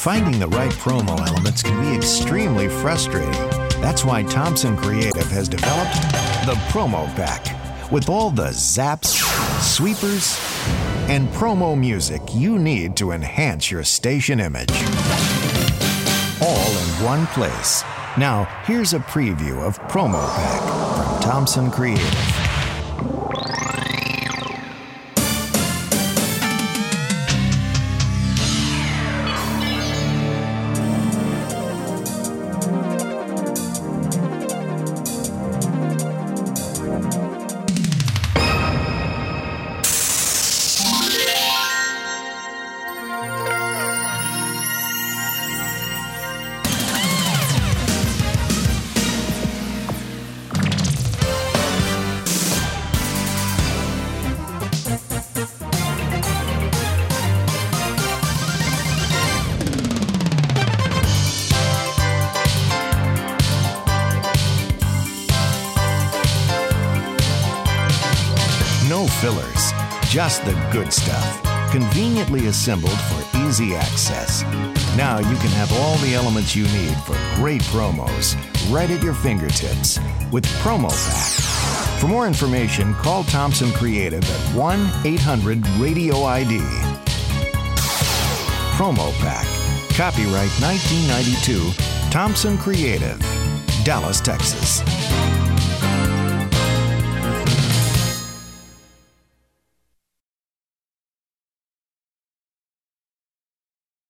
Finding the right promo elements can be extremely frustrating. That's why Thompson Creative has developed the Promo Pack with all the zaps, sweepers, and promo music you need to enhance your station image. All in one place. Now, here's a preview of Promo Pack from Thompson Creative. No fillers, just the good stuff, conveniently assembled for easy access. Now you can have all the elements you need for great promos right at your fingertips with Promo Pack. For more information, call Thompson Creative at 1-800-RADIO-ID. Promo Pack. Copyright 1992, Thompson Creative, Dallas, Texas.